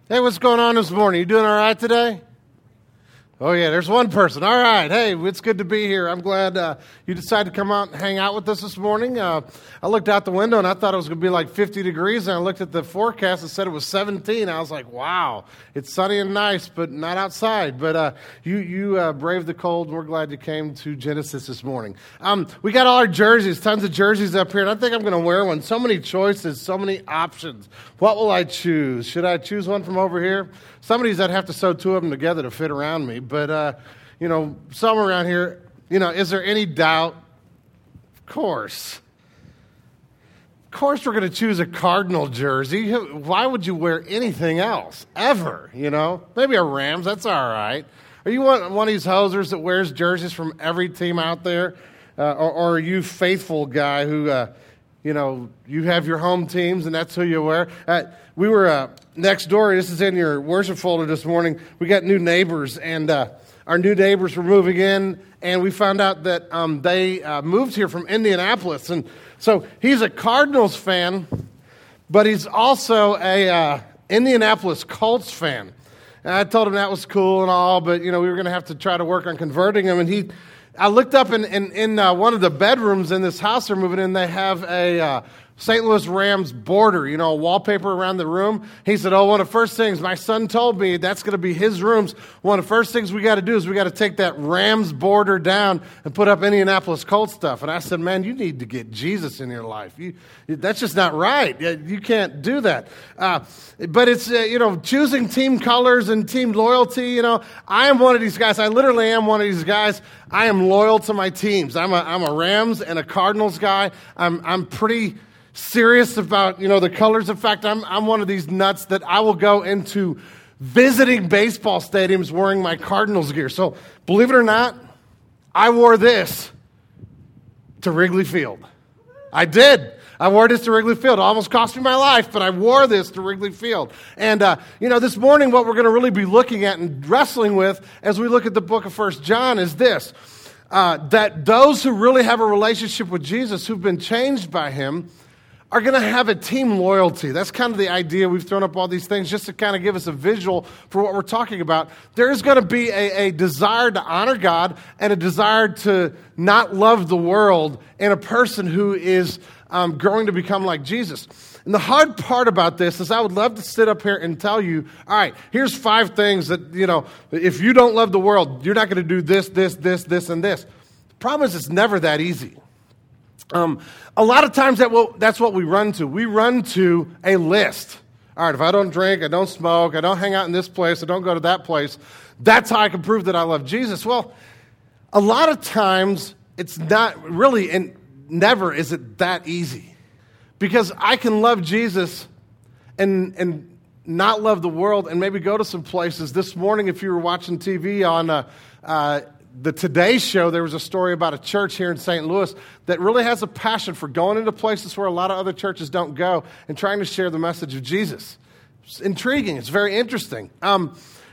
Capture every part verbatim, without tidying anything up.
Hey, what's going on this morning? You doing all right today? Oh, yeah, there's one person. All right. Hey, it's good to be here. I'm glad uh, you decided to come out and hang out with us this morning. Uh, I looked out the window, and I thought it was going to be like fifty degrees, and I looked at the forecast and said it was seventeen. I was like, wow, it's sunny and nice, but not outside. But uh, you you uh, braved the cold, and we're glad you came to Genesis this morning. Um, we got all our jerseys, tons of jerseys up here, and I think I'm going to wear one. So many choices, so many options. What will I choose? Should I choose one from over here? Some of these I'd have to sew two of them together to fit around me. But, uh, you know, somewhere around here, you know, is there any doubt? Of course. Of course we're going to choose a Cardinal jersey. Why would you wear anything else, ever, you know? Maybe a Rams, that's all right. Are you one, one of these hosers that wears jerseys from every team out there? Uh, or, or are you faithful guy who, uh, you know, you have your home teams and that's who you wear? Uh, we were uh, next door. This is in your worship folder this morning. We got new neighbors, and uh, our new neighbors were moving in, and we found out that um, they uh, moved here from Indianapolis. And so he's a Cardinals fan, but he's also a uh, Indianapolis Colts fan. And I told him that was cool and all, but, you know, we were going to have to try to work on converting him. And he, I looked up in, in, in uh, one of the bedrooms in this house they're moving in, they have a uh, Saint Louis Rams border, you know, wallpaper around the room. He said, oh, one of the first things, my son told me that's going to be his rooms. One of the first things we got to do is we got to take that Rams border down and put up Indianapolis Colts stuff. And I said, man, you need to get Jesus in your life. You, that's just not right. You can't do that. Uh, but it's, uh, you know, choosing team colors and team loyalty. You know, I am one of these guys. I literally am one of these guys. I am loyal to my teams. I'm a, I'm a Rams and a Cardinals guy. I'm, I'm pretty serious about, you know, the colors. In fact, I'm I'm one of these nuts that I will go into visiting baseball stadiums wearing my Cardinals gear. So, believe it or not, I wore this to Wrigley Field. I did. I wore this to Wrigley Field. It almost cost me my life, but I wore this to Wrigley Field. And, uh, you know, this morning what we're going to really be looking at and wrestling with as we look at the book of First John is this, uh, that those who really have a relationship with Jesus, who've been changed by him, are going to have a team loyalty. That's kind of the idea. We've thrown up all these things just to kind of give us a visual for what we're talking about. There is going to be a, a desire to honor God and a desire to not love the world in a person who is um, growing to become like Jesus. And the hard part about this is I would love to sit up here and tell you, all right, here's five things that, you know, if you don't love the world, you're not going to do this, this, this, this, and this. The problem is it's never that easy. Um, a lot of times that will, that's what we run to. We run to a list. All right, if I don't drink, I don't smoke, I don't hang out in this place, I don't go to that place, that's how I can prove that I love Jesus. Well, a lot of times it's not really, and never is it that easy. Because I can love Jesus and and not love the world and maybe go to some places. This morning, if you were watching T V on uh, uh the Today Show, there was a story about a church here in Saint Louis that really has a passion for going into places where a lot of other churches don't go and trying to share the message of Jesus. It's intriguing. It's very interesting. Um,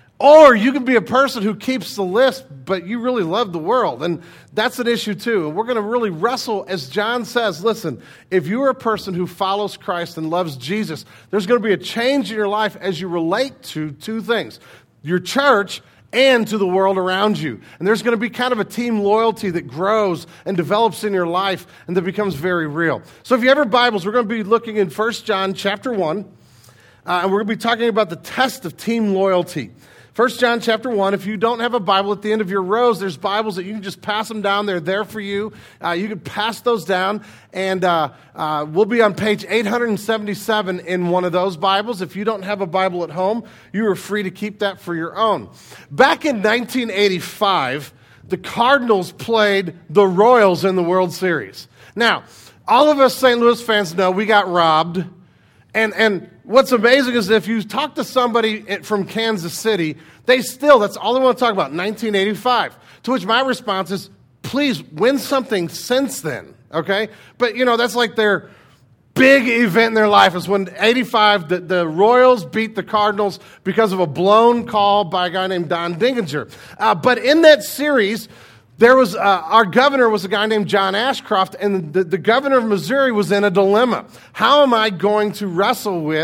or you can be a person who keeps the list, but you really love the world. And that's an issue too. We're going to really wrestle, as John says, listen, if you are a person who follows Christ and loves Jesus, there's going to be a change in your life as you relate to two things. Your church and to the world around you. And there's going to be kind of a team loyalty that grows and develops in your life and that becomes very real. So if you have your Bibles, we're going to be looking in First John chapter one, uh, and we're going to be talking about the test of team loyalty. First John chapter one, if you don't have a Bible at the end of your rows, there's Bibles that you can just pass them down. They're there for you. Uh, you can pass those down, and uh, uh, we'll be on page eight seventy-seven in one of those Bibles. If you don't have a Bible at home, you are free to keep that for your own. Back in nineteen eighty-five, the Cardinals played the Royals in the World Series. Now, all of us Saint Louis fans know we got robbed, and and what's amazing is if you talk to somebody from Kansas City, they still, that's all they want to talk about, nineteen eighty-five. To which my response is, please win something since then, okay? But, you know, that's like their big event in their life is when eighty-five, the, the Royals beat the Cardinals because of a blown call by a guy named Don Dinginger. Uh, but in that series, there was, uh, our governor was a guy named John Ashcroft, and the, the governor of Missouri was in a dilemma. How am I going to wrestle with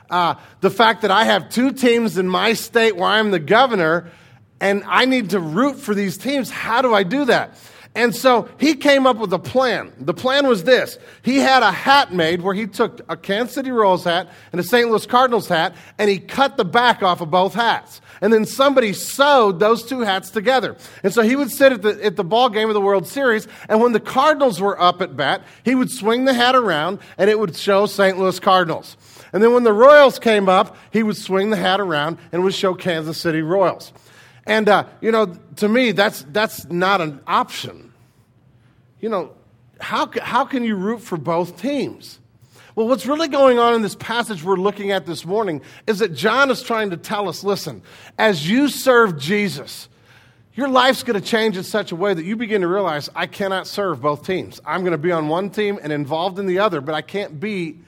uh, the fact that I have two teams in my state where I'm the governor, and I need to root for these teams. How do I do that? And so he came up with a plan. The plan was this. He had a hat made where he took a Kansas City Royals hat and a Saint Louis Cardinals hat, and he cut the back off of both hats. And then somebody sewed those two hats together. And so he would sit at the, at the ball game of the World Series, and when the Cardinals were up at bat, he would swing the hat around, and it would show Saint Louis Cardinals. And then when the Royals came up, he would swing the hat around, and it would show Kansas City Royals. And, uh, you know, to me, that's that's not an option. You know, how, how can you root for both teams? Well, what's really going on in this passage we're looking at this morning is that John is trying to tell us, listen, as you serve Jesus, your life's going to change in such a way that you begin to realize, I cannot serve both teams. I'm going to be on one team and involved in the other, but I can't be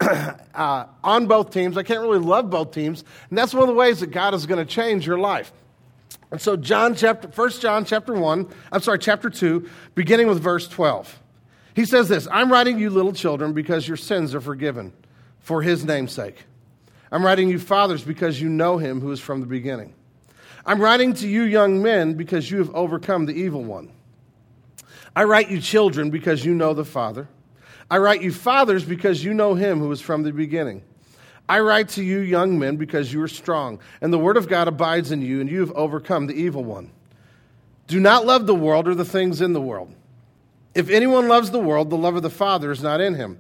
uh, on both teams. I can't really love both teams. And that's one of the ways that God is going to change your life. And so John chapter, First John chapter one, I'm sorry, chapter two, beginning with verse twelve. He says this, I'm writing you little children because your sins are forgiven for his name's sake. I'm writing you fathers because you know him who is from the beginning. I'm writing to you young men because you have overcome the evil one. I write you children because you know the Father. I write you fathers because you know him who is from the beginning. I write to you young men because you are strong, and the word of God abides in you, and you have overcome the evil one. Do not love the world or the things in the world. If anyone loves the world, the love of the Father is not in him.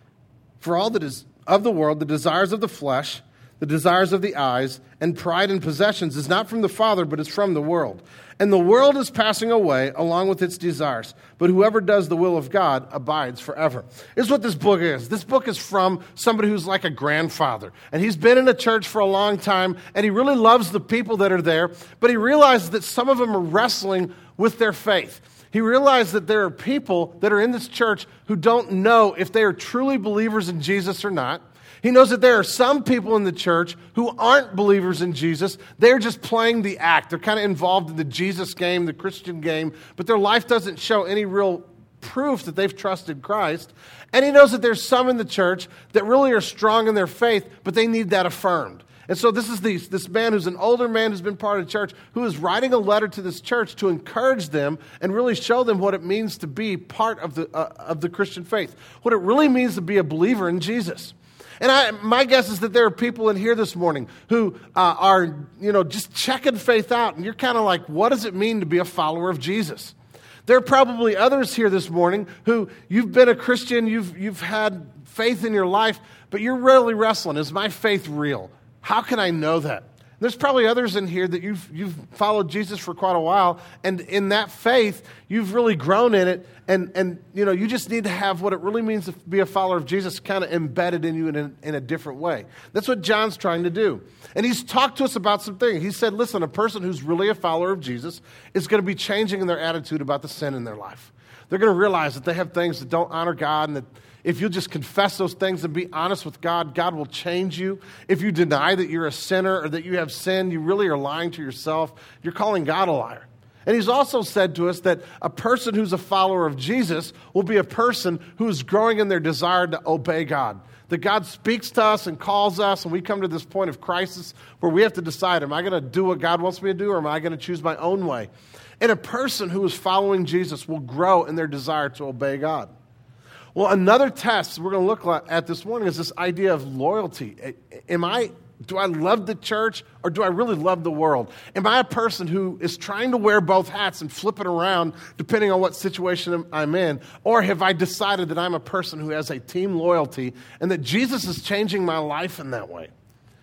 For all that is of the world, the desires of the flesh, the desires of the eyes, and pride in possessions is not from the Father, but is from the world. And the world is passing away along with its desires. But whoever does the will of God abides forever. This is what this book is. This book is from somebody who's like a grandfather. And he's been in a church for a long time, and he really loves the people that are there. But he realizes that some of them are wrestling with their faith. He realized that there are people that are in this church who don't know if they are truly believers in Jesus or not. He knows that there are some people in the church who aren't believers in Jesus. They're just playing the act. They're kind of involved in the Jesus game, the Christian game, but their life doesn't show any real proof that they've trusted Christ. And he knows that there's some in the church that really are strong in their faith, but they need that affirmed. And so this is the, this man who's an older man who's been part of the church, who is writing a letter to this church to encourage them and really show them what it means to be part of the uh, of the Christian faith, what it really means to be a believer in Jesus. And I, my guess is that there are people in here this morning who uh, are, you know, just checking faith out. And you're kind of like, what does it mean to be a follower of Jesus? There are probably others here this morning who you've been a Christian, you've, you've had faith in your life, but you're really wrestling. Is my faith real? How can I know that? There's probably others in here that you've you've followed Jesus for quite a while, and in that faith, you've really grown in it, and, and you know, you just need to have what it really means to be a follower of Jesus kind of embedded in you in a, in a different way. That's what John's trying to do. And he's talked to us about some things. He said, listen, a person who's really a follower of Jesus is going to be changing in their attitude about the sin in their life. They're going to realize that they have things that don't honor God, and that if you'll just confess those things and be honest with God, God will change you. If you deny that you're a sinner or that you have sinned, you really are lying to yourself. You're calling God a liar. And he's also said to us that a person who's a follower of Jesus will be a person who is growing in their desire to obey God. That God speaks to us and calls us, and we come to this point of crisis where we have to decide, am I going to do what God wants me to do, or am I going to choose my own way? And a person who is following Jesus will grow in their desire to obey God. Well, another test we're going to look at this morning is this idea of loyalty. Am I, do I love the church, or do I really love the world? Am I a person who is trying to wear both hats and flip it around depending on what situation I'm in? Or have I decided that I'm a person who has a team loyalty and that Jesus is changing my life in that way?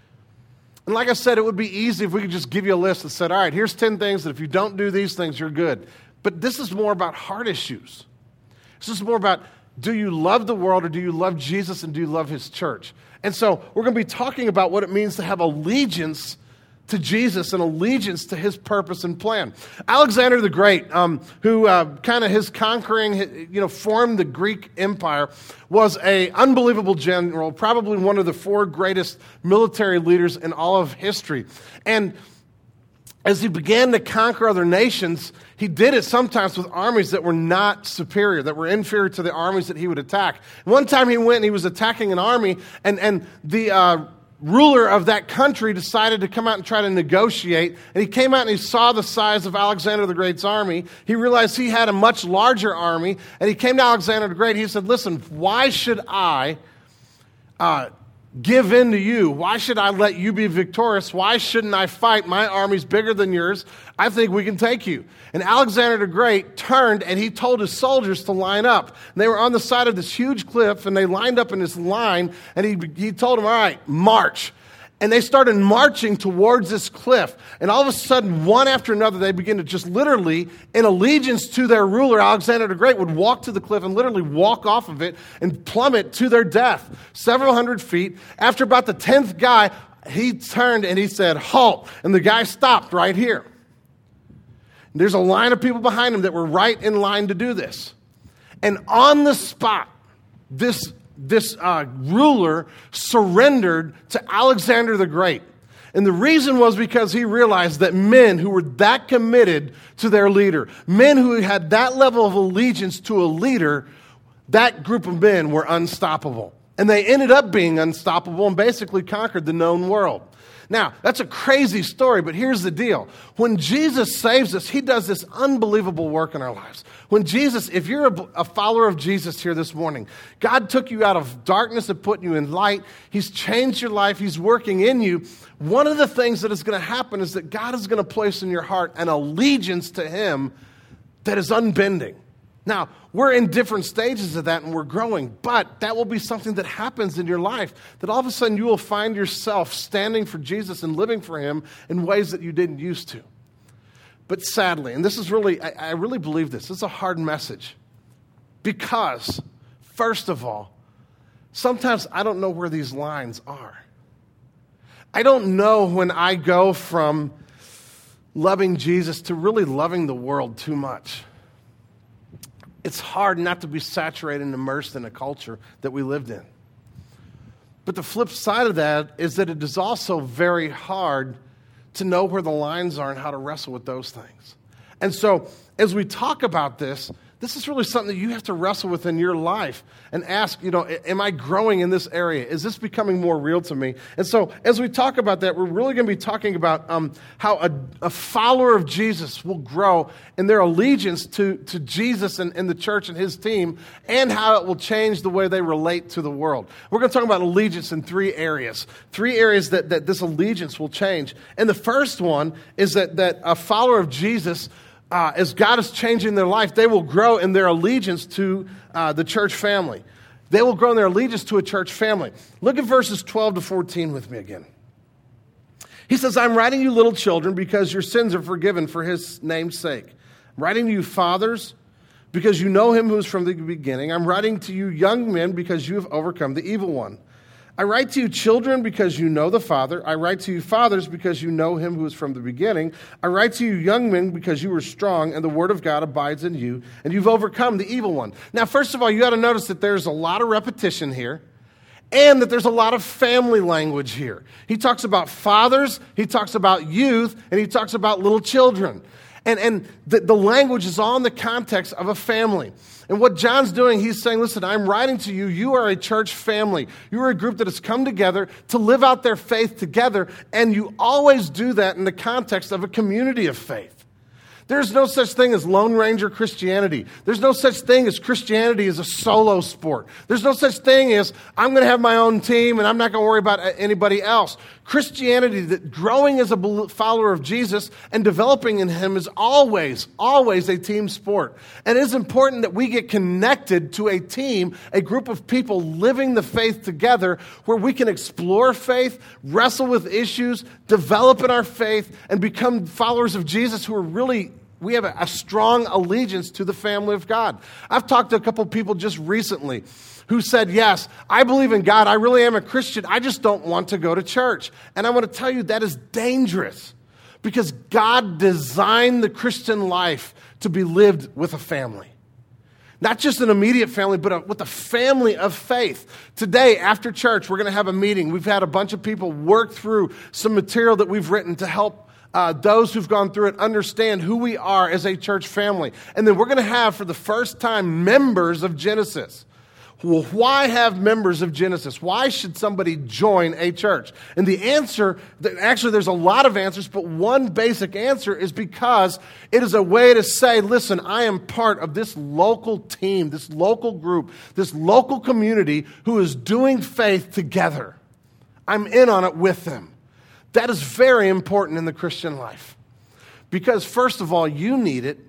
And like I said, it would be easy if we could just give you a list that said, all right, here's ten things that if you don't do these things, you're good. But this is more about heart issues. This is more about, do you love the world, or do you love Jesus, and do you love his church? And so we're going to be talking about what it means to have allegiance to Jesus and allegiance to his purpose and plan. Alexander the Great, um, who uh, kind of his conquering, you know, formed the Greek Empire, was a unbelievable general, probably one of the four greatest military leaders in all of history. And as he began to conquer other nations, he did it sometimes with armies that were not superior, that were inferior to the armies that he would attack. One time he went and he was attacking an army, and, and the uh, ruler of that country decided to come out and try to negotiate. And he came out and he saw the size of Alexander the Great's army. He realized he had a much larger army. And he came to Alexander the Great. He said, listen, why should I uh, give in to you? Why should I let you be victorious? Why shouldn't I fight? My army's bigger than yours. I think we can take you. And Alexander the Great turned and he told his soldiers to line up. And they were on the side of this huge cliff and they lined up in this line and he, he told them, all right, march. And they started marching towards this cliff. And all of a sudden, one after another, they began to just literally, in allegiance to their ruler, Alexander the Great, would walk to the cliff and literally walk off of it and plummet to their death, several hundred feet. After about the tenth guy, he turned and he said, halt. And the guy stopped right here. There's a line of people behind him that were right in line to do this. And on the spot, this, this uh, ruler surrendered to Alexander the Great. And the reason was because he realized that men who were that committed to their leader, men who had that level of allegiance to a leader, that group of men were unstoppable. And they ended up being unstoppable and basically conquered the known world. Now, that's a crazy story, but here's the deal. When Jesus saves us, he does this unbelievable work in our lives. When Jesus, if you're a, a follower of Jesus here this morning, God took you out of darkness and put you in light. He's changed your life. He's working in you. One of the things that is going to happen is that God is going to place in your heart an allegiance to him that is unbending. Now, we're in different stages of that and we're growing, but that will be something that happens in your life, that all of a sudden you will find yourself standing for Jesus and living for him in ways that you didn't used to. But sadly, and this is really, I, I really believe this, this is a hard message because, first of all, sometimes I don't know where these lines are. I don't know when I go from loving Jesus to really loving the world too much. It's hard not to be saturated and immersed in a culture that we lived in. But the flip side of that is that it is also very hard to know where the lines are and how to wrestle with those things. And so as we talk about this, this is really something that you have to wrestle with in your life and ask, you know, am I growing in this area? Is this becoming more real to me? And so as we talk about that, we're really going to be talking about um, how a, a follower of Jesus will grow in their allegiance to, to Jesus and, and the church and his team, and how it will change the way they relate to the world. We're going to talk about allegiance in three areas, three areas that, that this allegiance will change. And the first one is that, that a follower of Jesus, Uh, as God is changing their life, they will grow in their allegiance to uh, the church family. They will grow in their allegiance to a church family. Look at verses twelve to fourteen with me again. He says, I'm writing you little children because your sins are forgiven for his name's sake. I'm writing to you fathers because you know him who is from the beginning. I'm writing to you young men because you have overcome the evil one. I write to you children because you know the Father. I write to you fathers because you know him who is from the beginning. I write to you young men because you are strong and the word of God abides in you and you've overcome the evil one. Now, first of all, you got to notice that there's a lot of repetition here and that there's a lot of family language here. He talks about fathers, he talks about youth, and he talks about little children. And, and the, the language is all in the context of a family. And what John's doing, he's saying, listen, I'm writing to you. You are a church family. You are a group that has come together to live out their faith together. And you always do that in the context of a community of faith. There's no such thing as Lone Ranger Christianity. There's no such thing as Christianity as a solo sport. There's no such thing as I'm going to have my own team and I'm not going to worry about anybody else. Christianity, that growing as a follower of Jesus and developing in him, is always, always a team sport. And it is important that we get connected to a team, a group of people living the faith together where we can explore faith, wrestle with issues, develop in our faith, and become followers of Jesus who are really, we have a, a strong allegiance to the family of God. I've talked to a couple of people just recently who said, yes, I believe in God. I really am a Christian. I just don't want to go to church. And I want to tell you that is dangerous because God designed the Christian life to be lived with a family. Not just an immediate family, but a, with a family of faith. Today, after church, we're going to have a meeting. We've had a bunch of people work through some material that we've written to help Uh, those who've gone through it understand who we are as a church family. And then we're going to have, for the first time, members of Genesis. Well, why have members of Genesis? Why should somebody join a church? And the answer, actually there's a lot of answers, but one basic answer is because it is a way to say, listen, I am part of this local team, this local group, this local community who is doing faith together. I'm in on it with them. That is very important in the Christian life. Because first of all, you need it,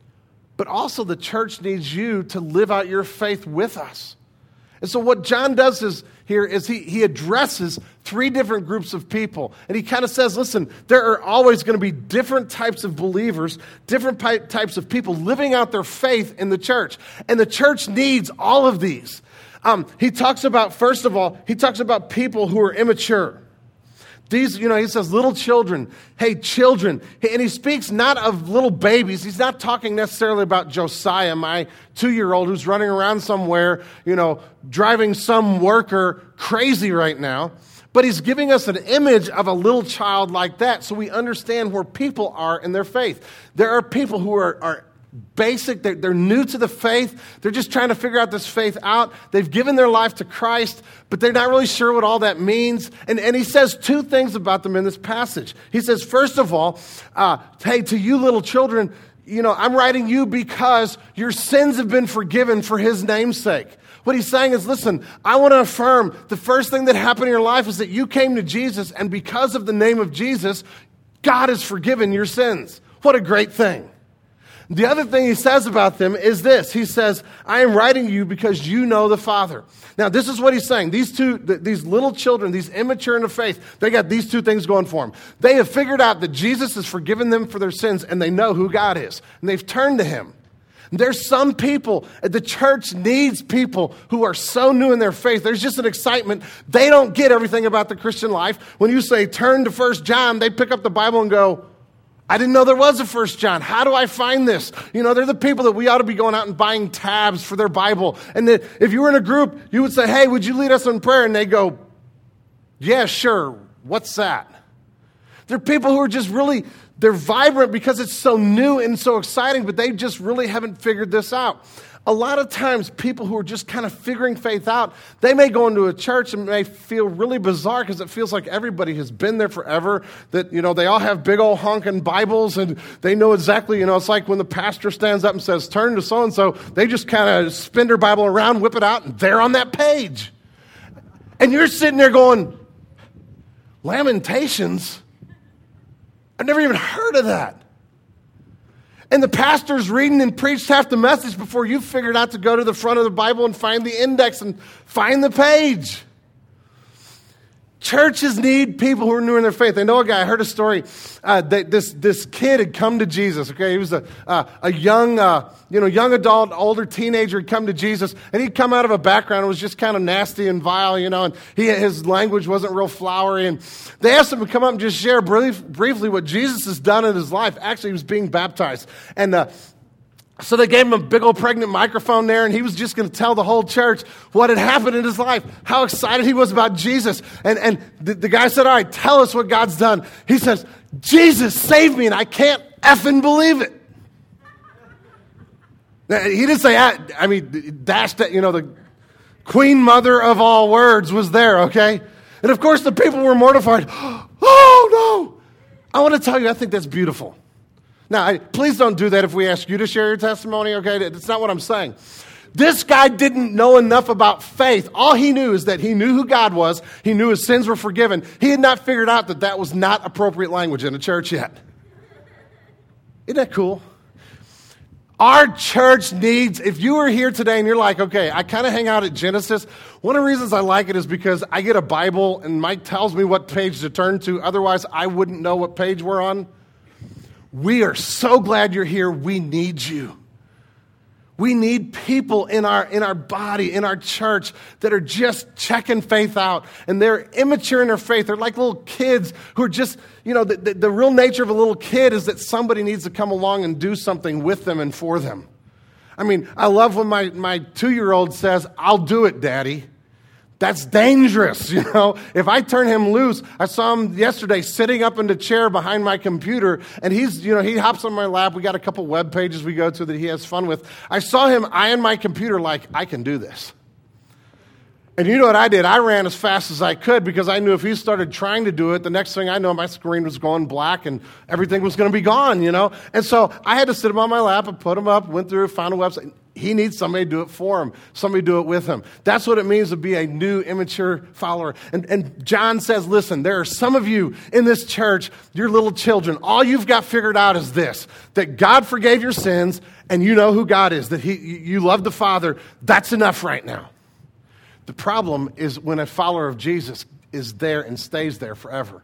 but also the church needs you to live out your faith with us. And so what John does is here is he, he addresses three different groups of people. And he kind of says, listen, there are always going to be different types of believers, different pi- types of people living out their faith in the church. And the church needs all of these. Um, he talks about, first of all, he talks about people who are immature. These, you know, he says little children, hey, children. And he speaks not of little babies. He's not talking necessarily about Josiah, my two-year-old who's running around somewhere, you know, driving some worker crazy right now. But he's giving us an image of a little child like that so we understand where people are in their faith. There are people who are, are basic, they're, they're new to the faith. They're just trying to figure out this faith out. They've given their life to Christ, but they're not really sure what all that means. And, and he says two things about them in this passage. He says, first of all, uh, hey, to you little children, you know, I'm writing you because your sins have been forgiven for his name's sake. What he's saying is, listen, I want to affirm the first thing that happened in your life is that you came to Jesus, and because of the name of Jesus, God has forgiven your sins. What a great thing. The other thing he says about them is this. He says, I am writing you because you know the Father. Now, this is what he's saying. These two, th- these little children, these immature in the faith, they got these two things going for them. They have figured out that Jesus has forgiven them for their sins, and they know who God is. And they've turned to him. And there's some people, the church needs people who are so new in their faith. There's just an excitement. They don't get everything about the Christian life. When you say, turn to First John, they pick up the Bible and go, I didn't know there was a First John. How do I find this? You know, they're the people that we ought to be going out and buying tabs for their Bible. And that if you were in a group, you would say, hey, would you lead us in prayer? And they go, yeah, sure. What's that? They're people who are just really, they're vibrant because it's so new and so exciting, but they just really haven't figured this out. A lot of times, people who are just kind of figuring faith out, they may go into a church and may feel really bizarre because it feels like everybody has been there forever, that, you know, they all have big old honking Bibles and they know exactly, you know, it's like when the pastor stands up and says, turn to so-and-so, they just kind of spin their Bible around, whip it out, and they're on that page. And you're sitting there going, Lamentations? I've never even heard of that. And the pastor's reading and preached half the message before you figured out to go to the front of the Bible and find the index and find the page. Churches need people who are new in their faith. I know a guy, I heard a story, uh, that this, this kid had come to Jesus, okay? He was a, uh, a young, uh, you know, young adult, older teenager had come to Jesus, and he'd come out of a background that was just kind of nasty and vile, you know, and he, his language wasn't real flowery, and they asked him to come up and just share brief, briefly what Jesus has done in his life. Actually, he was being baptized, and uh, so they gave him a big old pregnant microphone there, and he was just going to tell the whole church what had happened in his life, how excited he was about Jesus. And, and the, the guy said, all right, tell us what God's done. He says, Jesus saved me, and I can't effing believe it. He didn't say, I mean, dash that, you know, the queen mother of all words was there, okay? And of course, the people were mortified. Oh, no. I want to tell you, I think that's beautiful. Now, I, please don't do that if we ask you to share your testimony, okay? That's not what I'm saying. This guy didn't know enough about faith. All he knew is that he knew who God was. He knew his sins were forgiven. He had not figured out that that was not appropriate language in a church yet. Isn't that cool? Our church needs, if you are here today and you're like, okay, I kind of hang out at Genesis. One of the reasons I like it is because I get a Bible and Mike tells me what page to turn to. Otherwise, I wouldn't know what page we're on. We are so glad you're here. We need you. We need people in our in our body, in our church, that are just checking faith out. And they're immature in their faith. They're like little kids who are just, you know, the, the, the real nature of a little kid is that somebody needs to come along and do something with them and for them. I mean, I love when my, my two-year-old says, I'll do it, Daddy. That's dangerous, you know. If I turn him loose, I saw him yesterday sitting up in the chair behind my computer, and he's, you know, he hops on my lap. We got a couple web pages we go to that he has fun with. I saw him eyeing my computer like, I can do this. And you know what I did? I ran as fast as I could because I knew if he started trying to do it, the next thing I know, my screen was going black and everything was going to be gone, you know? And so I had to sit him on my lap and put him up, went through, found a website. He needs somebody to do it for him, somebody to do it with him. That's what it means to be a new, immature follower. And, and John says, listen, there are some of you in this church, you're little children. All you've got figured out is this, that God forgave your sins and you know who God is, that he, you love the Father. That's enough right now. The problem is when a follower of Jesus is there and stays there forever.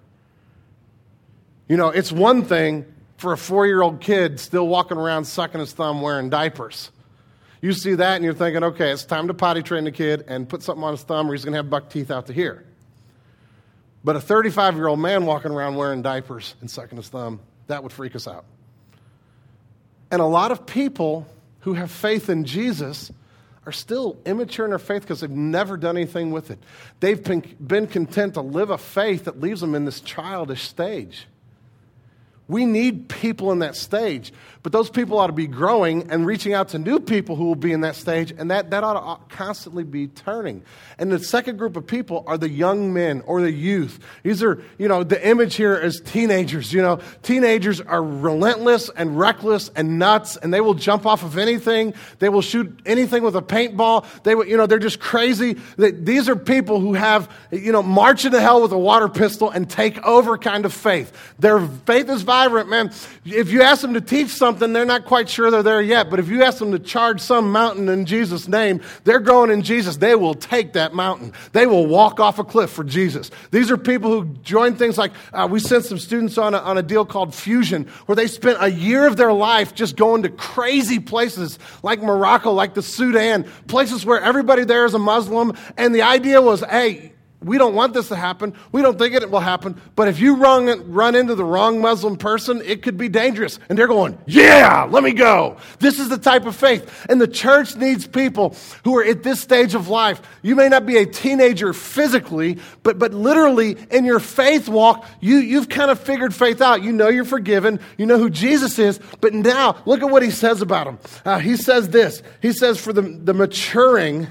You know, it's one thing for a four-year-old kid still walking around sucking his thumb wearing diapers. You see that and you're thinking, okay, it's time to potty train the kid and put something on his thumb or he's going to have buck teeth out to here. But a thirty-five-year-old man walking around wearing diapers and sucking his thumb, that would freak us out. And a lot of people who have faith in Jesus are still immature in their faith because they've never done anything with it. They've been, been content to live a faith that leaves them in this childish stage. We need people in that stage, but those people ought to be growing and reaching out to new people who will be in that stage, and that, that ought to constantly be turning. And the second group of people are the young men or the youth. These are, you know, the image here is teenagers. You know, teenagers are relentless and reckless and nuts, and they will jump off of anything. They will shoot anything with a paintball. They will, you know, they're just crazy. These are people who have, you know, march into hell with a water pistol and take over kind of faith. Their faith is vibrant. Man, if you ask them to teach something, they're not quite sure they're there yet. But if you ask them to charge some mountain in Jesus' name, they're growing in Jesus. They will take that mountain. They will walk off a cliff for Jesus. These are people who join things like, uh, we sent some students on a, on a deal called Fusion, where they spent a year of their life just going to crazy places like Morocco, like the Sudan, places where everybody there is a Muslim. And the idea was, hey, we don't want this to happen. We don't think it will happen. But if you run, run into the wrong Muslim person, it could be dangerous. And they're going, yeah, let me go. This is the type of faith. And the church needs people who are at this stage of life. You may not be a teenager physically, but, but literally in your faith walk, you, you've kind of figured faith out. You know you're forgiven. You know who Jesus is. But now, look at what he says about him. Uh, he says this. He says for the, the maturing,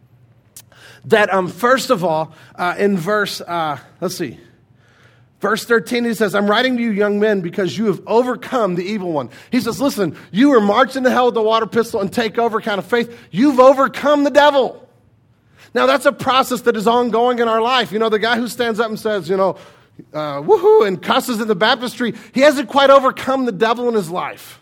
that um, first of all, uh, in verse, uh, let's see, verse thirteen, he says, I'm writing to you young men because you have overcome the evil one. He says, listen, you were marching to hell with the water pistol and take over kind of faith. You've overcome the devil. Now that's a process that is ongoing in our life. You know, the guy who stands up and says, you know, uh, woohoo, and cusses in the baptistry, he hasn't quite overcome the devil in his life.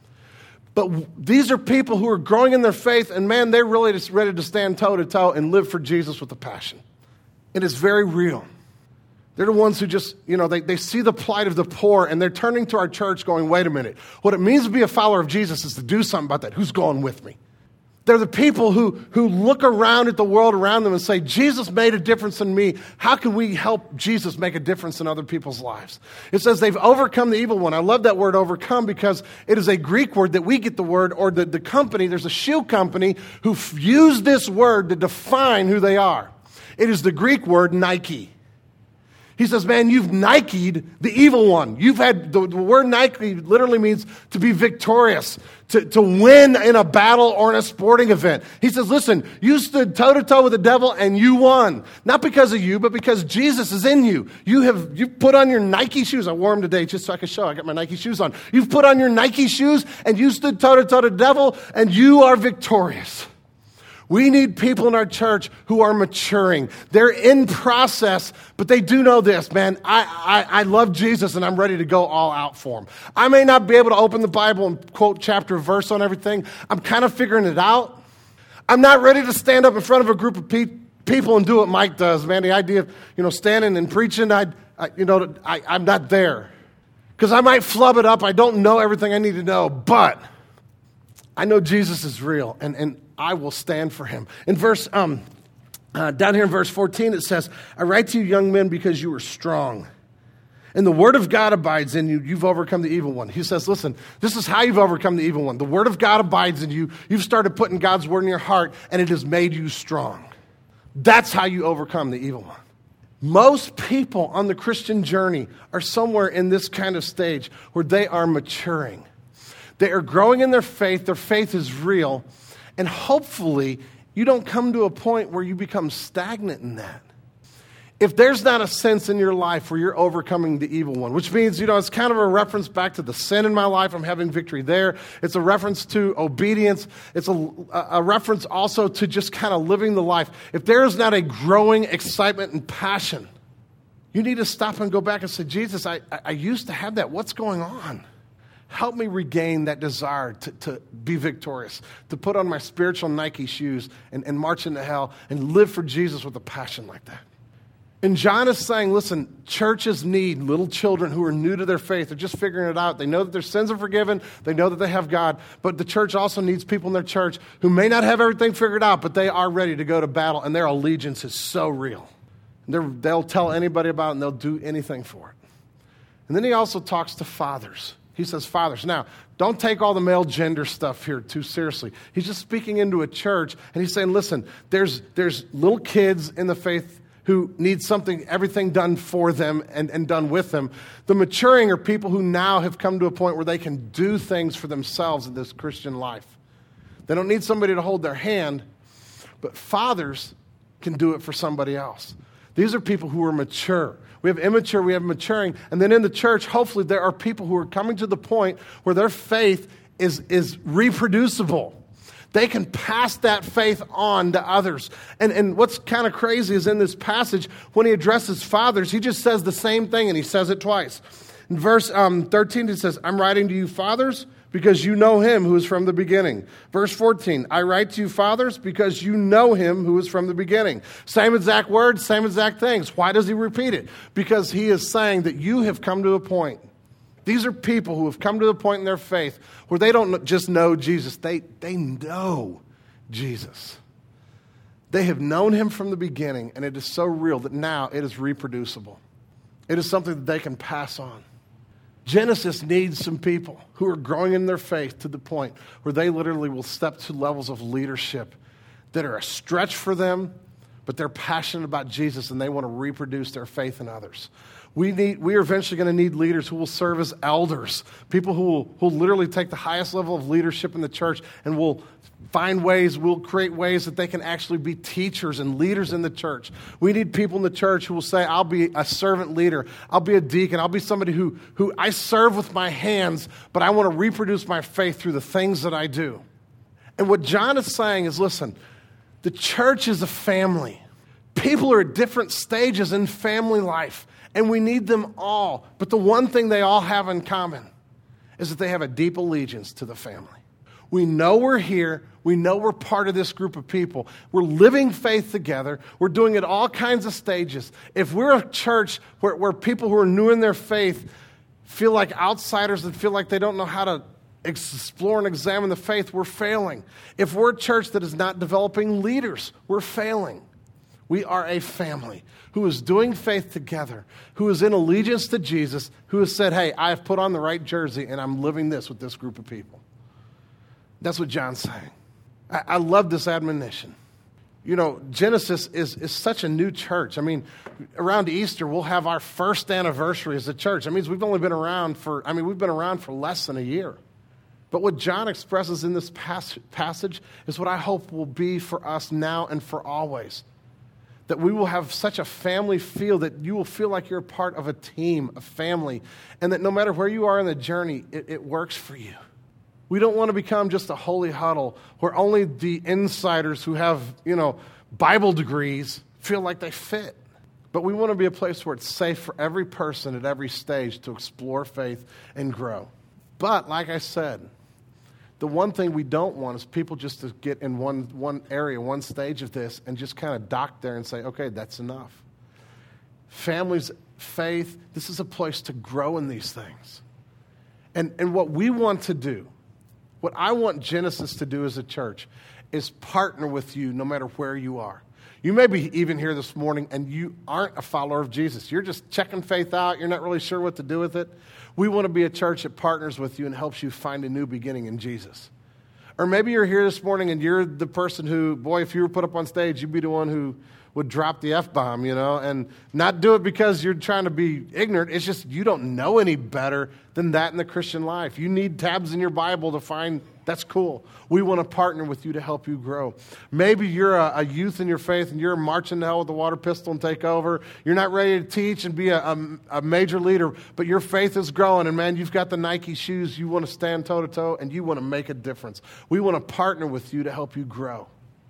But these are people who are growing in their faith, and man, they're really just ready to stand toe-to-toe and live for Jesus with a passion. It is very real. They're the ones who just, you know, they, they see the plight of the poor, and they're turning to our church going, wait a minute. What it means to be a follower of Jesus is to do something about that. Who's going with me? They're the people who, who look around at the world around them and say, Jesus made a difference in me. How can we help Jesus make a difference in other people's lives? It says they've overcome the evil one. I love that word overcome because it is a Greek word that we get the word, or the, the company, there's a shoe company who f- used this word to define who they are. It is the Greek word Nike. He says, man, you've Nike'd the evil one. You've had, the, the word Nike literally means to be victorious, to, to win in a battle or in a sporting event. He says, listen, you stood toe-to-toe with the devil and you won. Not because of you, but because Jesus is in you. You have, you put on your Nike shoes. I wore them today just so I could show. I got my Nike shoes on. You've put on your Nike shoes and you stood toe-to-toe with the devil and you are victorious. We need people in our church who are maturing. They're in process, but they do know this, man. I, I, I love Jesus and I'm ready to go all out for him. I may not be able to open the Bible and quote chapter verse on everything. I'm kind of figuring it out. I'm not ready to stand up in front of a group of pe- people and do what Mike does, man. The idea of, you know, standing and preaching, I, I you know, I, I'm not there. Because I might flub it up. I don't know everything I need to know, but I know Jesus is real, and, and I will stand for him. In verse, um, uh, down here in verse fourteen, it says, I write to you, young men, because you are strong. And the word of God abides in you. You've overcome the evil one. He says, listen, this is how you've overcome the evil one. The word of God abides in you. You've started putting God's word in your heart, and it has made you strong. That's how you overcome the evil one. Most people on the Christian journey are somewhere in this kind of stage where they are maturing. They are growing in their faith. Their faith is real. And hopefully, you don't come to a point where you become stagnant in that. If there's not a sense in your life where you're overcoming the evil one, which means, you know, it's kind of a reference back to the sin in my life, I'm having victory there. It's a reference to obedience. It's a, a reference also to just kind of living the life. If there is not a growing excitement and passion, you need to stop and go back and say, Jesus, I, I used to have that. What's going on? Help me regain that desire to, to be victorious, to put on my spiritual Nike shoes and, and march into hell and live for Jesus with a passion like that. And John is saying, listen, churches need little children who are new to their faith. They're just figuring it out. They know that their sins are forgiven. They know that they have God. But the church also needs people in their church who may not have everything figured out, but they are ready to go to battle, and their allegiance is so real. They're, they'll tell anybody about it, and they'll do anything for it. And then he also talks to fathers. He says, fathers. Now, don't take all the male gender stuff here too seriously. He's just speaking into a church, and he's saying, listen, there's, there's little kids in the faith who need something, everything done for them and, and done with them. The maturing are people who now have come to a point where they can do things for themselves in this Christian life. They don't need somebody to hold their hand, but fathers can do it for somebody else. These are people who are mature. We have immature, we have maturing, and then in the church, hopefully there are people who are coming to the point where their faith is, is reproducible. They can pass that faith on to others. And, and what's kind of crazy is in this passage, when he addresses fathers, he just says the same thing, and he says it twice. In verse um, thirteen, he says, I'm writing to you, fathers, because you know him who is from the beginning. Verse fourteen, I write to you, fathers, because you know him who is from the beginning. Same exact words, same exact things. Why does he repeat it? Because he is saying that you have come to a point. These are people who have come to the point in their faith where they don't just know Jesus. They, they know Jesus. They have known him from the beginning, and it is so real that now it is reproducible. It is something that they can pass on. Genesis needs some people who are growing in their faith to the point where they literally will step to levels of leadership that are a stretch for them, but they're passionate about Jesus and they want to reproduce their faith in others. We need. We are eventually going to need leaders who will serve as elders, people who will, who will literally take the highest level of leadership in the church and will find ways, will create ways that they can actually be teachers and leaders in the church. We need people in the church who will say, I'll be a servant leader, I'll be a deacon, I'll be somebody who, who I serve with my hands, but I want to reproduce my faith through the things that I do. And what John is saying is, listen, the church is a family. People are at different stages in family life. And we need them all. But the one thing they all have in common is that they have a deep allegiance to the family. We know we're here. We know we're part of this group of people. We're living faith together. We're doing it all kinds of stages. If we're a church where, where people who are new in their faith feel like outsiders and feel like they don't know how to explore and examine the faith, we're failing. If we're a church that is not developing leaders, we're failing. We are a family who is doing faith together, who is in allegiance to Jesus, who has said, hey, I have put on the right jersey and I'm living this with this group of people. That's what John's saying. I, I love this admonition. You know, Genesis is, is such a new church. I mean, around Easter, we'll have our first anniversary as a church. That means we've only been around for, I mean, we've been around for less than a year. But what John expresses in this pas- passage is what I hope will be for us now and for always. That we will have such a family feel that you will feel like you're a part of a team, a family, and that no matter where you are in the journey, it, it works for you. We don't want to become just a holy huddle where only the insiders who have, you know, Bible degrees feel like they fit. But we want to be a place where it's safe for every person at every stage to explore faith and grow. But like I said, the one thing we don't want is people just to get in one, one area, one stage of this and just kind of dock there and say, okay, that's enough. Families, faith, this is a place to grow in these things. And, and what we want to do, what I want Genesis to do as a church is partner with you no matter where you are. You may be even here this morning and you aren't a follower of Jesus. You're just checking faith out. You're not really sure what to do with it. We want to be a church that partners with you and helps you find a new beginning in Jesus. Or maybe you're here this morning and you're the person who, boy, if you were put up on stage, you'd be the one who would drop the F-bomb, you know, and not do it because you're trying to be ignorant. It's just you don't know any better than that in the Christian life. You need tabs in your Bible to find that's cool. We want to partner with you to help you grow. Maybe you're a, a youth in your faith and you're marching to hell with a water pistol and take over. You're not ready to teach and be a, a, a major leader, but your faith is growing. And man, you've got the Nike shoes. You want to stand toe to toe and you want to make a difference. We want to partner with you to help you grow.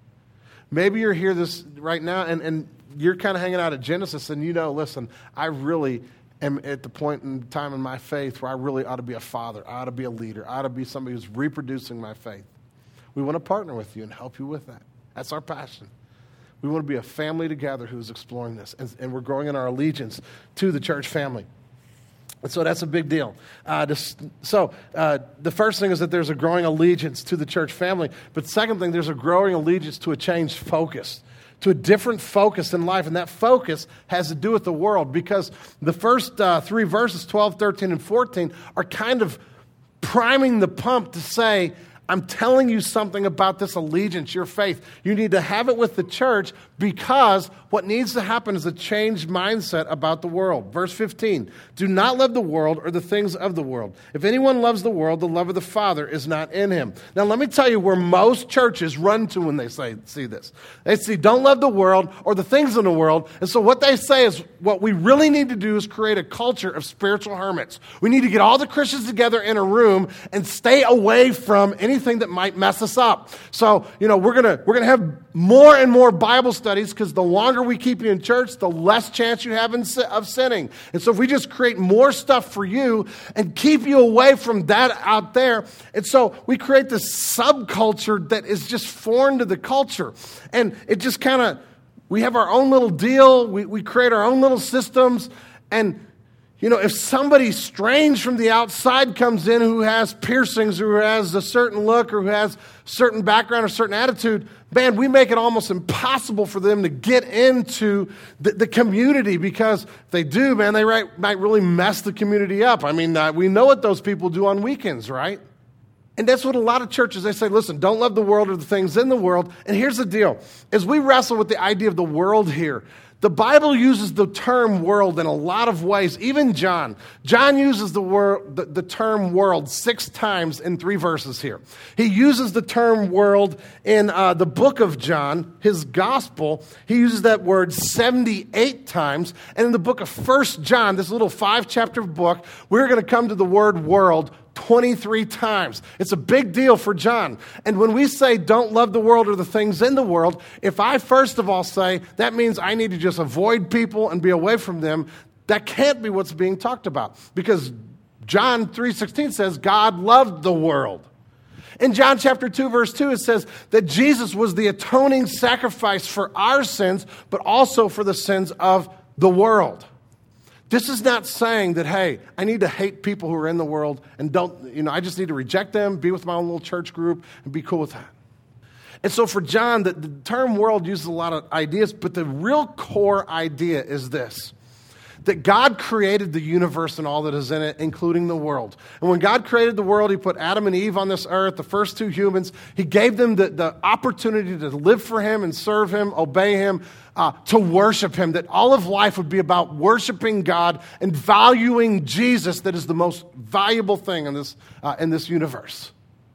Maybe you're here this right now and, and you're kind of hanging out at Genesis and you know, listen, I really am at the point in time in my faith where I really ought to be a father. I ought to be a leader. I ought to be somebody who's reproducing my faith. We want to partner with you and help you with that. That's our passion. We want to be a family together who's exploring this. And, and we're growing in our allegiance to the church family. And so that's a big deal. Uh, this, so uh, the first thing is that there's a growing allegiance to the church family. But the second thing, there's a growing allegiance to a changed focus, to a different focus in life. And that focus has to do with the world because the first uh, three verses, twelve, thirteen, and fourteen, are kind of priming the pump to say, I'm telling you something about this allegiance, your faith. You need to have it with the church because what needs to happen is a changed mindset about the world. Verse fifteen, do not love the world or the things of the world. If anyone loves the world, the love of the Father is not in him. Now, let me tell you where most churches run to when they say see this. They say, don't love the world or the things in the world. And so what they say is what we really need to do is create a culture of spiritual hermits. We need to get all the Christians together in a room and stay away from anything that might mess us up. So, you know, we're going to we're going to have more and more Bible studies because the longer we keep you in church, the less chance you have in, of sinning. And so if we just create more stuff for you and keep you away from that out there, and so we create this subculture that is just foreign to the culture. And it just kind of, we have our own little deal. We, we create our own little systems. And you know, if somebody strange from the outside comes in who has piercings, or who has a certain look, or who has certain background or certain attitude, man, we make it almost impossible for them to get into the, the community because if they do, man, they might, might really mess the community up. I mean, uh, we know what those people do on weekends, right? And that's what a lot of churches, they say, listen, don't love the world or the things in the world. And here's the deal. As we wrestle with the idea of the world here, the Bible uses the term world in a lot of ways. Even John. John uses the, word, the, the term world six times in three verses here. He uses the term world in uh, the book of John, his gospel. He uses that word seventy-eight times. And in the book of First John, this little five-chapter book, we're going to come to the word world twenty-three times. It's a big deal for John. And when we say don't love the world or the things in the world, if I first of all say that means I need to just avoid people and be away from them, that can't be what's being talked about. Because John three sixteen says God loved the world. In John chapter two, verse two, it says that Jesus was the atoning sacrifice for our sins, but also for the sins of the world. This is not saying that, hey, I need to hate people who are in the world and don't, you know, I just need to reject them, be with my own little church group, and be cool with that. And so for John, the, the term world uses a lot of ideas, but the real core idea is this, that God created the universe and all that is in it, including the world. And when God created the world, he put Adam and Eve on this earth, the first two humans. He gave them the, the opportunity to live for him and serve him, obey him, uh, to worship him, that all of life would be about worshiping God and valuing Jesus, that is the most valuable thing in this, uh, in this universe.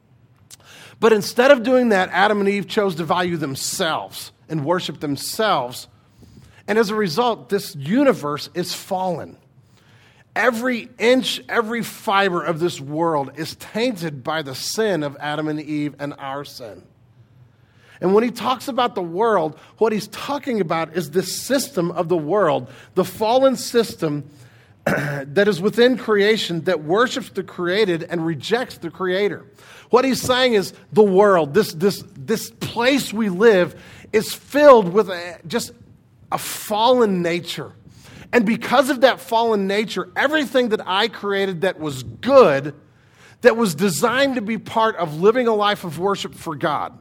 But instead of doing that, Adam and Eve chose to value themselves and worship themselves. And as a result, this universe is fallen. Every inch, every fiber of this world is tainted by the sin of Adam and Eve and our sin. And when he talks about the world, what he's talking about is this system of the world, the fallen system that is within creation that worships the created and rejects the creator. What he's saying is the world, this, this, this place we live, is filled with a, just a fallen nature. And because of that fallen nature, everything that I created that was good, that was designed to be part of living a life of worship for God,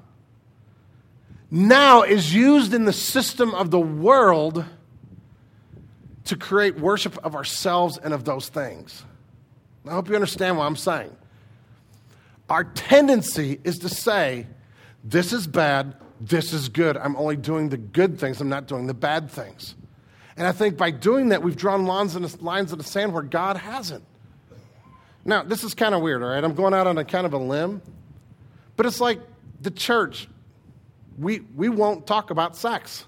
now is used in the system of the world to create worship of ourselves and of those things. I hope you understand what I'm saying. Our tendency is to say, this is bad, this is good. I'm only doing the good things. I'm not doing the bad things. And I think by doing that, we've drawn lines in the, lines in the sand where God hasn't. Now, this is kind of weird, all right? I'm going out on a kind of a limb. But it's like the church, we, we won't talk about sex.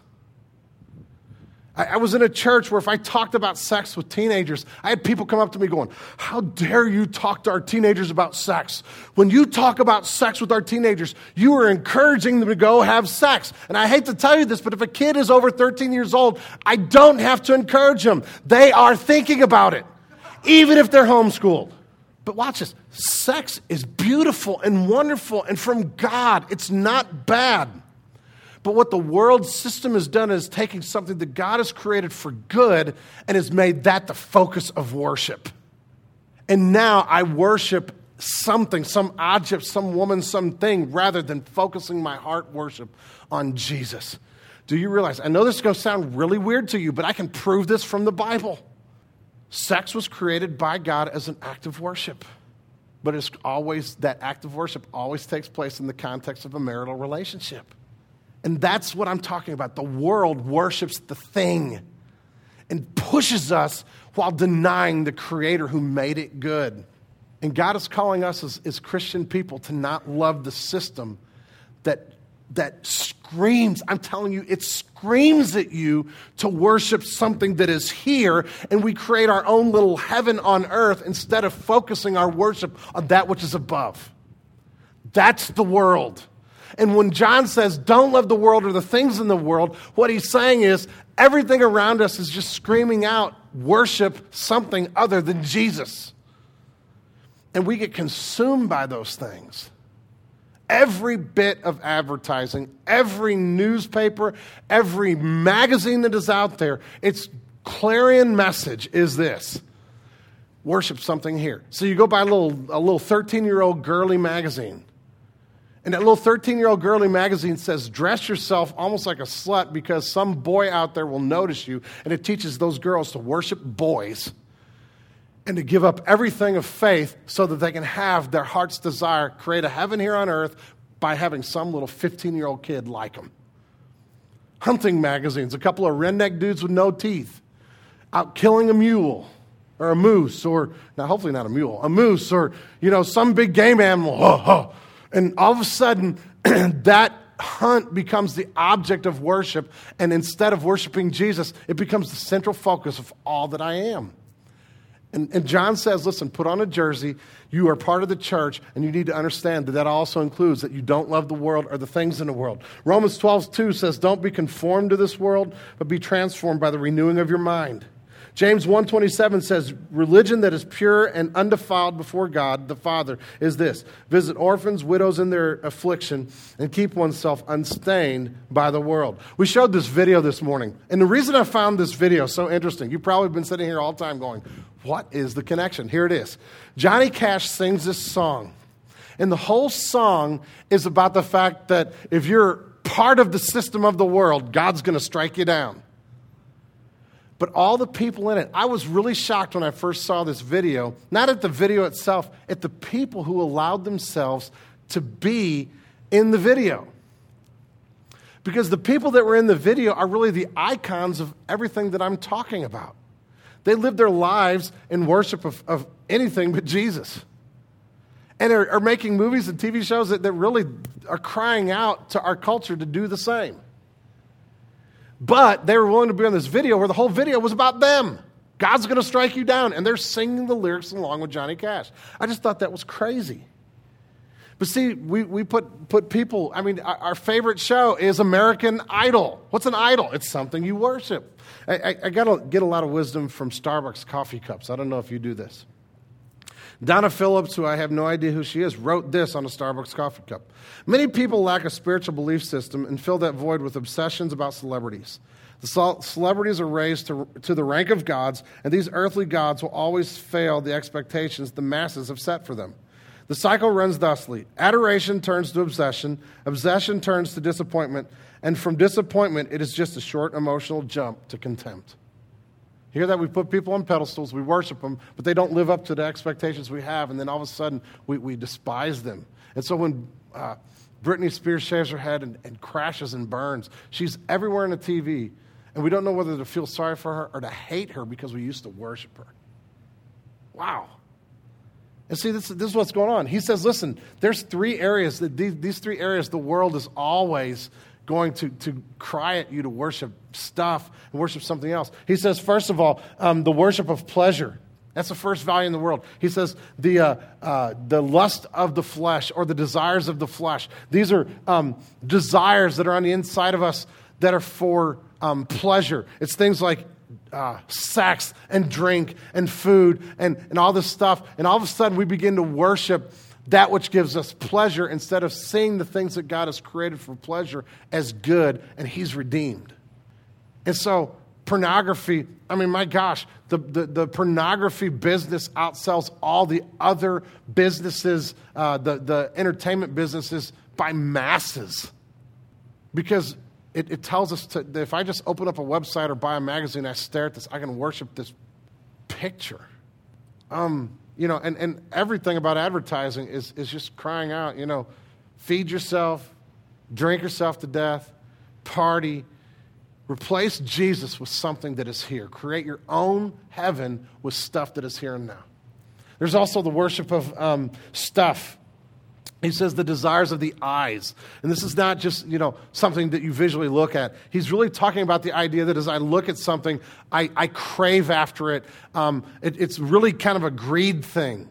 I, I was in a church where if I talked about sex with teenagers, I had people come up to me going, how dare you talk to our teenagers about sex? When you talk about sex with our teenagers, you are encouraging them to go have sex. And I hate to tell you this, but if a kid is over thirteen years old, I don't have to encourage them. They are thinking about it, even if they're homeschooled. But watch this. Sex is beautiful and wonderful and from God. It's not bad. But what the world system has done is taking something that God has created for good and has made that the focus of worship. And now I worship something, some object, some woman, something, rather than focusing my heart worship on Jesus. Do you realize? I know this is going to sound really weird to you, but I can prove this from the Bible. Sex was created by God as an act of worship. But it's always, that act of worship always takes place in the context of a marital relationship. And that's what I'm talking about. The world worships the thing and pushes us while denying the Creator who made it good. And God is calling us as, as Christian people to not love the system that that screams, I'm telling you, it screams at you to worship something that is here, and we create our own little heaven on earth instead of focusing our worship on that which is above. That's the world. And when John says, don't love the world or the things in the world, what he's saying is everything around us is just screaming out, worship something other than Jesus. And we get consumed by those things. Every bit of advertising, every newspaper, every magazine that is out there, its clarion message is this: worship something here. So you go buy a little a little thirteen-year-old girly magazine. And that little thirteen-year-old girly magazine says, dress yourself almost like a slut because some boy out there will notice you. And it teaches those girls to worship boys and to give up everything of faith so that they can have their heart's desire, create a heaven here on earth by having some little fifteen-year-old kid like them. Hunting magazines, a couple of redneck dudes with no teeth out killing a mule or a moose, or, now hopefully not a mule, a moose, or, you know, some big game animal. Oh, oh. And all of a sudden, that hunt becomes the object of worship, and instead of worshiping Jesus, it becomes the central focus of all that I am. And, and John says, listen, put on a jersey. You are part of the church, and you need to understand that that also includes that you don't love the world or the things in the world. Romans twelve two says, don't be conformed to this world, but be transformed by the renewing of your mind. James one twenty-seven says, religion that is pure and undefiled before God, the Father, is this: visit orphans, widows in their affliction, and keep oneself unstained by the world. We showed this video this morning. And the reason I found this video so interesting, you've probably been sitting here all the time going, what is the connection? Here it is. Johnny Cash sings this song. And the whole song is about the fact that if you're part of the system of the world, God's going to strike you down. But all the people in it, I was really shocked when I first saw this video, not at the video itself, at the people who allowed themselves to be in the video. Because the people that were in the video are really the icons of everything that I'm talking about. They live their lives in worship of, of anything but Jesus. And are, are making movies and T V shows that, that really are crying out to our culture to do the same. But they were willing to be on this video where the whole video was about them. God's going to strike you down. And they're singing the lyrics along with Johnny Cash. I just thought that was crazy. But see, we, we put, put people, I mean, our, our favorite show is American Idol. What's an idol? It's something you worship. I, I, I got to get a lot of wisdom from Starbucks coffee cups. I don't know if you do this. Donna Phillips, who I have no idea who she is, wrote this on a Starbucks coffee cup. Many people lack a spiritual belief system and fill that void with obsessions about celebrities. The celebrities are raised to, to the rank of gods, and these earthly gods will always fail the expectations the masses have set for them. The cycle runs thusly. Adoration turns to obsession, obsession turns to disappointment, and from disappointment, it is just a short emotional jump to contempt. You hear that? We put people on pedestals, we worship them, but they don't live up to the expectations we have, and then all of a sudden we, we despise them. And so when uh, Britney Spears shaves her head and, and crashes and burns. She's everywhere on the T V, and we don't know whether to feel sorry for her or to hate her because we used to worship her. Wow. And see, this, this is what's going on. He says, listen, there's three areas, that these, these three areas the world is always going to, to cry at you to worship stuff and worship something else. He says, first of all, um, the worship of pleasure. That's the first value in the world. He says the uh, uh, the lust of the flesh or the desires of the flesh. These are um, desires that are on the inside of us that are for um, pleasure. It's things like uh, sex and drink and food and, and all this stuff. And all of a sudden we begin to worship that which gives us pleasure instead of seeing the things that God has created for pleasure as good and He's redeemed. And so pornography, I mean, my gosh, the, the, the pornography business outsells all the other businesses, uh, the, the entertainment businesses by masses. Because it, it tells us to, that if I just open up a website or buy a magazine, I stare at this, I can worship this picture. Um, you know, and, and everything about advertising is, is just crying out, you know, feed yourself, drink yourself to death, party. Replace Jesus with something that is here. Create your own heaven with stuff that is here and now. There's also the worship of um, stuff. He says the desires of the eyes. And this is not just, you know, something that you visually look at. He's really talking about the idea that as I look at something, I, I crave after it. Um, it. It's really kind of a greed thing.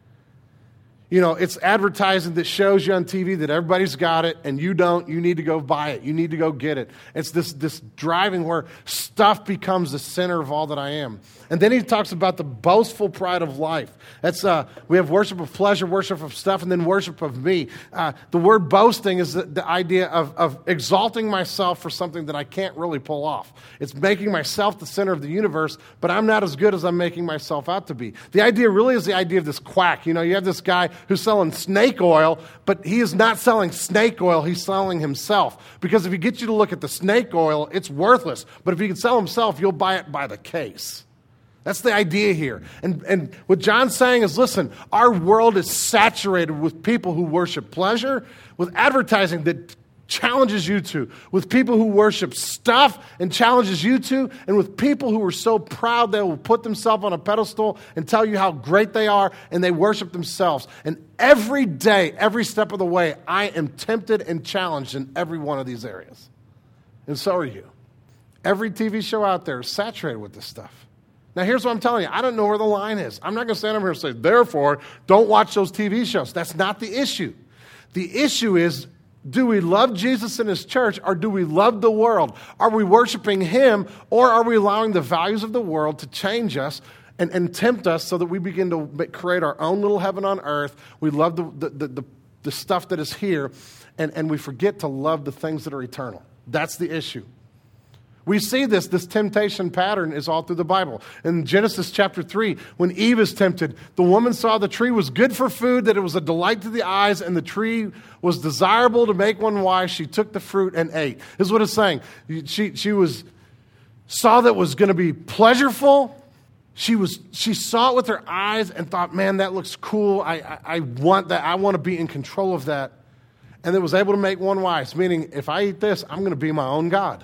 You know, it's advertising that shows you on T V that everybody's got it and you don't. You need to go buy it. You need to go get it. It's this, this driving where stuff becomes the center of all that I am. And then he talks about the boastful pride of life. That's uh, we have worship of pleasure, worship of stuff, and then worship of me. Uh, the word boasting is the, the idea of, of exalting myself for something that I can't really pull off. It's making myself the center of the universe, but I'm not as good as I'm making myself out to be. The idea really is the idea of this quack. You know, you have this guy who's selling snake oil, but he is not selling snake oil, he's selling himself. Because if he gets you to look at the snake oil, it's worthless. But if he can sell himself, you'll buy it by the case. That's the idea here. And, and what John's saying is, listen, our world is saturated with people who worship pleasure, with advertising that challenges you to, with people who worship stuff and challenges you to, and with people who are so proud they will put themselves on a pedestal and tell you how great they are, and they worship themselves. And every day, every step of the way, I am tempted and challenged in every one of these areas. And so are you. Every T V show out there is saturated with this stuff. Now, here's what I'm telling you. I don't know where the line is. I'm not going to stand up here and say, therefore, don't watch those T V shows. That's not the issue. The issue is, do we love Jesus and His church, or do we love the world? Are we worshiping Him, or are we allowing the values of the world to change us and, and tempt us so that we begin to create our own little heaven on earth? We love the, the, the, the, the stuff that is here, and, and we forget to love the things that are eternal. That's the issue. We see this, this temptation pattern is all through the Bible. In Genesis chapter three, when Eve is tempted, the woman saw the tree was good for food, that it was a delight to the eyes, and the tree was desirable to make one wise. She took the fruit and ate. This is what it's saying. She, she was saw that it was going to be pleasurable. She was she saw it with her eyes and thought, man, that looks cool. I, I, I want that. I want to be in control of that. And it was able to make one wise, meaning if I eat this, I'm going to be my own God.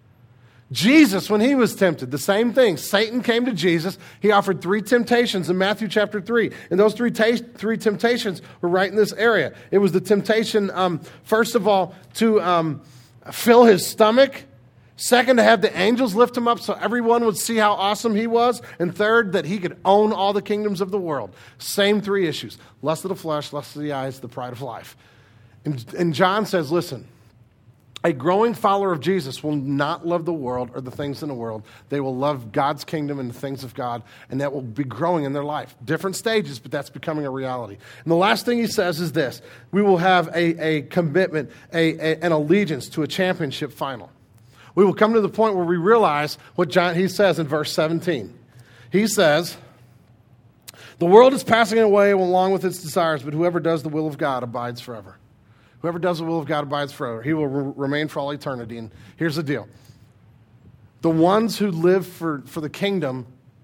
Jesus, when He was tempted, the same thing. Satan came to Jesus. He offered three temptations in Matthew chapter three. And those three, ta- three temptations were right in this area. It was the temptation, um, first of all, to um, fill His stomach. Second, to have the angels lift Him up so everyone would see how awesome He was. And third, that He could own all the kingdoms of the world. Same three issues. Lust of the flesh, lust of the eyes, the pride of life. And, and John says, listen, a growing follower of Jesus will not love the world or the things in the world. They will love God's kingdom and the things of God, and that will be growing in their life. Different stages, but that's becoming a reality. And the last thing he says is this. We will have a, a commitment, a, a, an allegiance to a championship final. We will come to the point where we realize what John he says in verse seventeen. He says, the world is passing away along with its desires, but whoever does the will of God abides forever. Whoever does the will of God abides forever. He will re- remain for all eternity. And here's the deal. The ones who live for, for the kingdom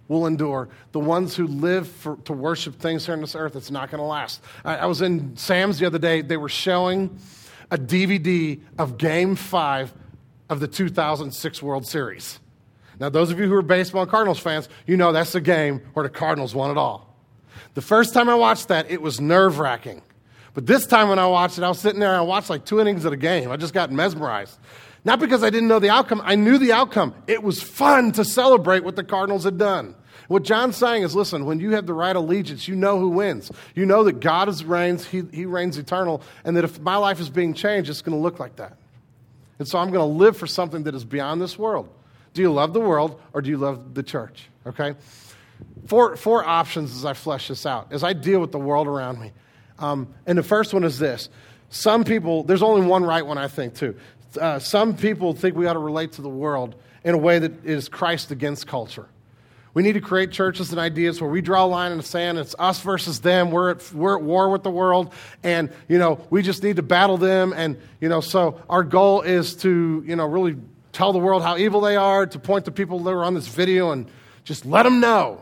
will endure. The ones who live for, to worship things here on this earth, it's not going to last. I, I was in Sam's the other day. They were showing a D V D of Game five of the two thousand six World Series. Now, those of you who are baseball and Cardinals fans, you know that's the game where the Cardinals won it all. The first time I watched that, it was nerve-wracking. But this time when I watched it, I was sitting there and I watched like two innings of the game. I just got mesmerized. Not because I didn't know the outcome. I knew the outcome. It was fun to celebrate what the Cardinals had done. What John's saying is, listen, when you have the right allegiance, you know who wins. You know that God is reigns, he, he reigns eternal, and that if my life is being changed, it's going to look like that. And so I'm going to live for something that is beyond this world. Do you love the world or do you love the church? Okay? Four, four options as I flesh this out, as I deal with the world around me. Um, and the first one is this. Some people, there's only one right one, I think, too. Uh, some people think we ought to relate to the world in a way that is Christ against culture. We need to create churches and ideas where we draw a line in the sand. It's us versus them. We're at, we're at war with the world. And, you know, we just need to battle them. And, you know, so our goal is to, you know, really tell the world how evil they are, to point to people that are on this video and just let them know.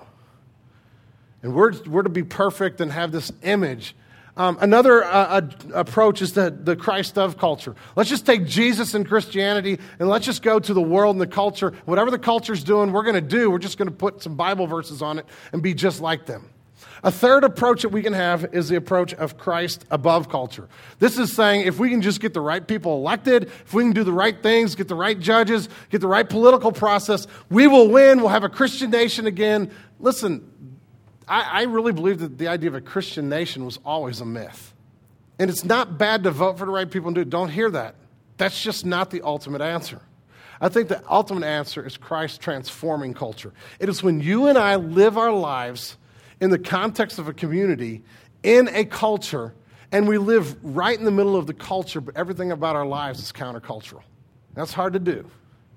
And we're, we're to be perfect and have this image. Um, another uh, uh, approach is the, the Christ of culture. Let's just take Jesus and Christianity and let's just go to the world and the culture. Whatever the culture's doing, we're going to do. We're just going to put some Bible verses on it and be just like them. A third approach that we can have is the approach of Christ above culture. This is saying if we can just get the right people elected, if we can do the right things, get the right judges, get the right political process, we will win. We'll have a Christian nation again. Listen, I, I really believe that the idea of a Christian nation was always a myth. And it's not bad to vote for the right people and do it. Don't hear that. That's just not the ultimate answer. I think the ultimate answer is Christ transforming culture. It is when you and I live our lives in the context of a community, in a culture, and we live right in the middle of the culture, but everything about our lives is countercultural. That's hard to do.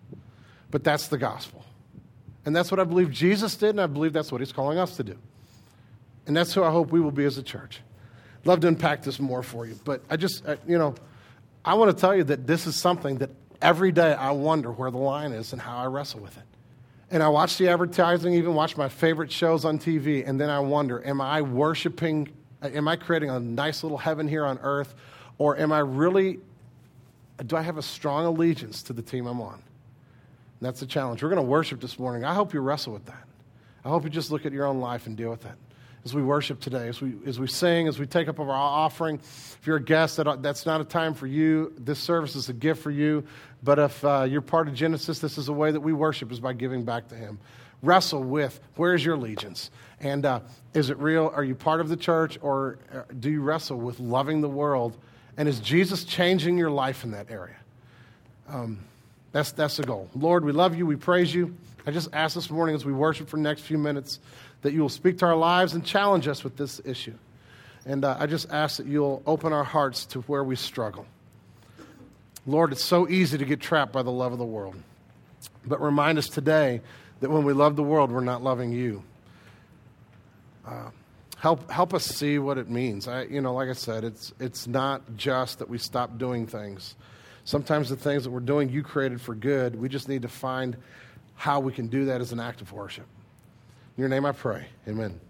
But that's the gospel. And that's what I believe Jesus did, and I believe that's what he's calling us to do. And that's who I hope we will be as a church. I'd love to unpack this more for you. But I just, you know, I want to tell you that this is something that every day I wonder where the line is and how I wrestle with it. And I watch the advertising, even watch my favorite shows on T V, and then I wonder, am I worshiping, am I creating a nice little heaven here on earth, or am I really, do I have a strong allegiance to the team I'm on? And that's the challenge. We're going to worship this morning. I hope you wrestle with that. I hope you just look at your own life and deal with that. As we worship today, as we as we sing, as we take up our offering. If you're a guest, that that's not a time for you. This service is a gift for you. But if uh, you're part of Genesis, this is a way that we worship, is by giving back to him. Wrestle with, where is your allegiance? And uh, is it real? Are you part of the church? Or do you wrestle with loving the world? And is Jesus changing your life in that area? Um, that's, that's the goal. Lord, we love you. We praise you. I just ask this morning as we worship for the next few minutes that you will speak to our lives and challenge us with this issue. And uh, I just ask that you'll open our hearts to where we struggle. Lord, it's so easy to get trapped by the love of the world. But remind us today that when we love the world, we're not loving you. Uh, help help us see what it means. I, you know, like I said, it's it's not just that we stop doing things. Sometimes the things that we're doing, you created for good. We just need to find how we can do that as an act of worship. In your name I pray. Amen.